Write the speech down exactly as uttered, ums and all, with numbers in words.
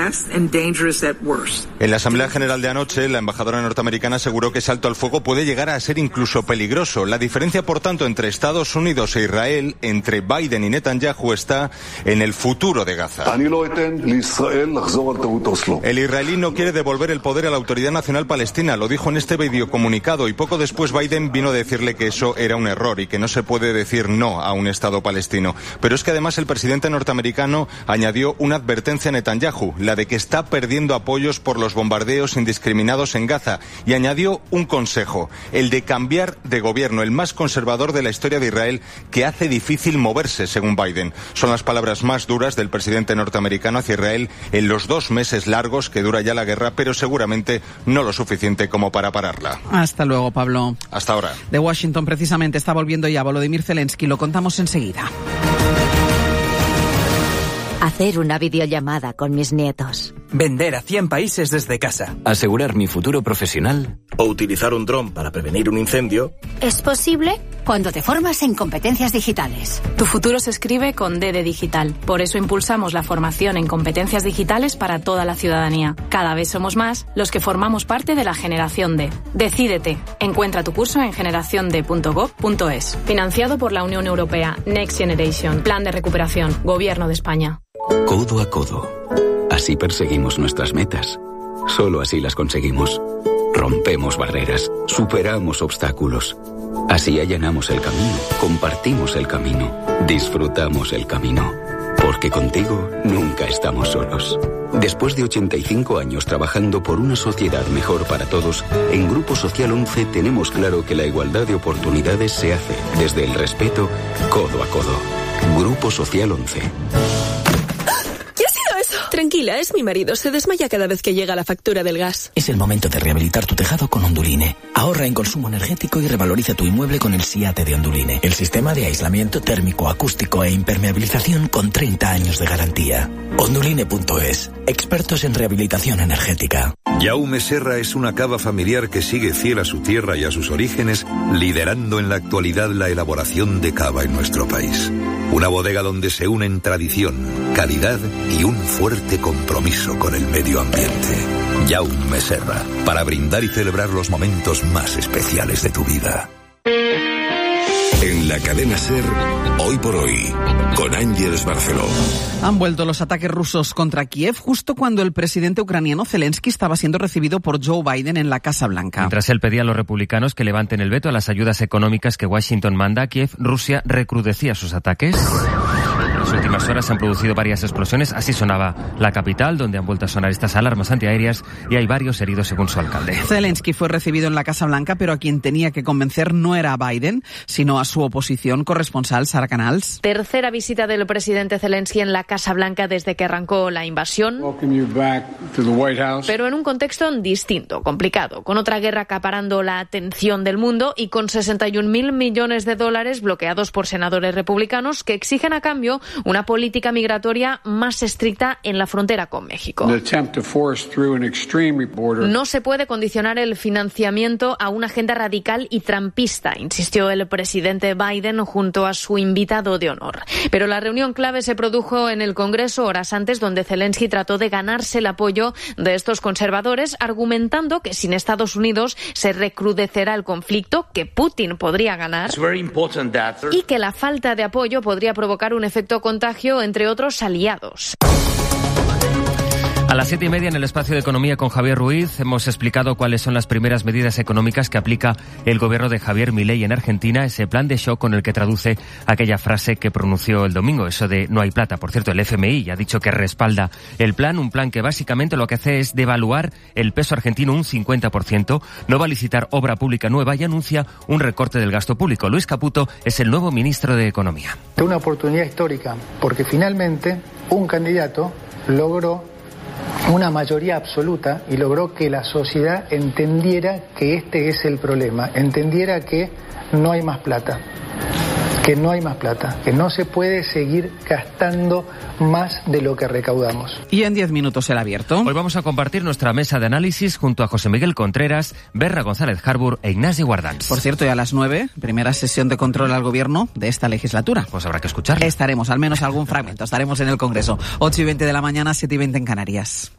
best and dangerous at worst. En la Asamblea General de anoche, la embajadora norteamericana aseguró que ese alto al fuego puede llegar a ser incluso peligroso. La diferencia, por tanto, entre Estados Unidos e Israel, entre Biden y Netanyahu, está en el futuro de Gaza. El israelí no quiere devolver el poder a la Autoridad Nacional Palestina, lo dijo en este videocomunicado, y poco después Biden vino a decirle que eso era un error y que no se puede decir no a un Estado palestino. Pero es que además el presidente norteamericano añadió una advertencia a Netanyahu, la de que está perdiendo apoyos por los bombardeos indiscriminados en Gaza, y añadió un consejo, el de cambiar de gobierno, el más conservador de la historia de Israel, que hace difícil moverse, según Biden. Son las palabras más duras del presidente norteamericano hacia Israel en los dos meses largos que dura ya la guerra, pero seguramente no lo suficiente como para pararla. Hasta luego, Pablo. Hasta ahora. De Washington, precisamente, está volviendo ya Volodymyr Zelensky. Lo contamos enseguida. Hacer una videollamada con mis nietos. Vender a cien países desde casa. Asegurar mi futuro profesional. O utilizar un dron para prevenir un incendio. Es posible cuando te formas en competencias digitales. Tu futuro se escribe con D de digital. Por eso impulsamos la formación en competencias digitales para toda la ciudadanía. Cada vez somos más los que formamos parte de la generación D. Decídete. Encuentra tu curso en generación d punto gob punto es. Financiado por la Unión Europea. Next Generation. Plan de recuperación. Gobierno de España. Codo a codo. Así perseguimos nuestras metas. Solo así las conseguimos. Rompemos barreras, superamos obstáculos. Así allanamos el camino, compartimos el camino, disfrutamos el camino. Porque contigo nunca estamos solos. Después de ochenta y cinco años trabajando por una sociedad mejor para todos, en Grupo Social once tenemos claro que la igualdad de oportunidades se hace desde el respeto, codo a codo. Grupo Social once. Tranquila, es mi marido. Se desmaya cada vez que llega la factura del gas. Es el momento de rehabilitar tu tejado con Onduline. Ahorra en consumo energético y revaloriza tu inmueble con el SIATE de Onduline. El sistema de aislamiento térmico, acústico e impermeabilización con treinta años de garantía. Onduline punto es. Expertos en rehabilitación energética. Jaume Serra es una cava familiar que sigue fiel a su tierra y a sus orígenes, liderando en la actualidad la elaboración de cava en nuestro país. Una bodega donde se unen tradición, calidad y un fuerte compromiso con el medio ambiente. Jaume Serra, para brindar y celebrar los momentos más especiales de tu vida. En la cadena SER, Hoy por Hoy, con Ángeles Barceló. Han vuelto los ataques rusos contra Kiev justo cuando el presidente ucraniano Zelensky estaba siendo recibido por Joe Biden en la Casa Blanca. Mientras él pedía a los republicanos que levanten el veto a las ayudas económicas que Washington manda a Kiev, Rusia recrudecía sus ataques. En las últimas horas se han producido varias explosiones, así sonaba la capital, donde han vuelto a sonar estas alarmas antiaéreas y hay varios heridos según su alcalde. Zelensky fue recibido en la Casa Blanca, pero a quien tenía que convencer no era a Biden, sino a su oposición. Corresponsal Sara Canals. Tercera visita del presidente Zelensky en la Casa Blanca desde que arrancó la invasión, pero en un contexto distinto, complicado, con otra guerra acaparando la atención del mundo y con sesenta y un mil millones de dólares bloqueados por senadores republicanos que exigen a cambio una política migratoria más estricta en la frontera con México. No se puede condicionar el financiamiento a una agenda radical y trampista, insistió el presidente Biden junto a su invitado de honor. Pero la reunión clave se produjo en el Congreso horas antes, donde Zelensky trató de ganarse el apoyo de estos conservadores, argumentando que sin Estados Unidos se recrudecerá el conflicto, que Putin podría ganar y que la falta de apoyo podría provocar un efecto contagio entre otros aliados. A las siete y media en el espacio de Economía con Javier Ruiz hemos explicado cuáles son las primeras medidas económicas que aplica el gobierno de Javier Milei en Argentina, ese plan de shock con el que traduce aquella frase que pronunció el domingo, eso de no hay plata. Por cierto, el F M I ya ha dicho que respalda el plan, un plan que básicamente lo que hace es devaluar el peso argentino un cincuenta por ciento, no va a licitar obra pública nueva y anuncia un recorte del gasto público. Luis Caputo es el nuevo ministro de Economía. Una oportunidad histórica, porque finalmente un candidato logró una mayoría absoluta y logró que la sociedad entendiera que este es el problema, entendiera que no hay más plata, que no hay más plata, que no se puede seguir gastando más de lo que recaudamos. Y en diez minutos el abierto. Hoy vamos a compartir nuestra mesa de análisis junto a José Miguel Contreras, Berra González Harbour e Ignasi Guardans. Por cierto, y a las nueve, primera sesión de control al gobierno de esta legislatura. Pues habrá que escucharla. Estaremos, al menos algún fragmento, estaremos en el Congreso. ocho y veinte de la mañana, siete y veinte en Canarias.